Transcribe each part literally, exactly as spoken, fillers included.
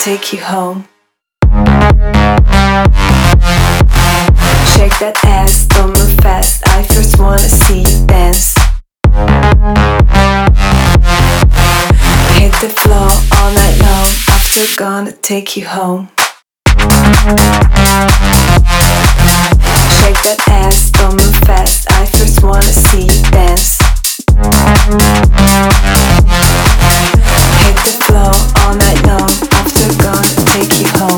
take you home. Shake that ass, don't move fast. I first wanna see you dance. Hit the floor all night long. After gonna take you home. Shake that ass, don't move fast. I first wanna see you dance. Hit the floor all night long. After gonna take you home.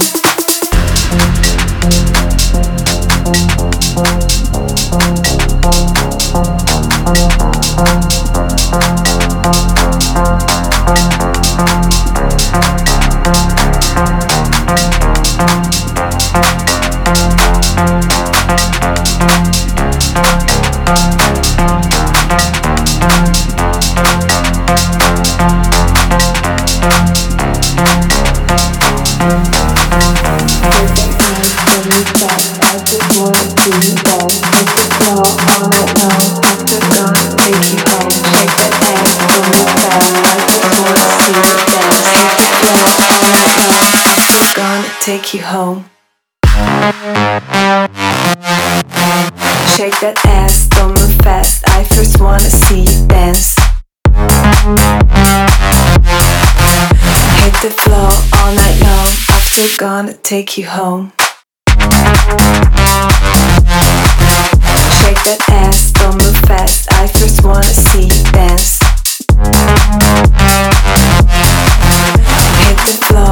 Take you home. Shake that ass, don't move fast. I first wanna see you dance. Hit the floor all night long. After gonna take you home. Shake that ass, don't move fast. I first wanna see you dance. Hit the floor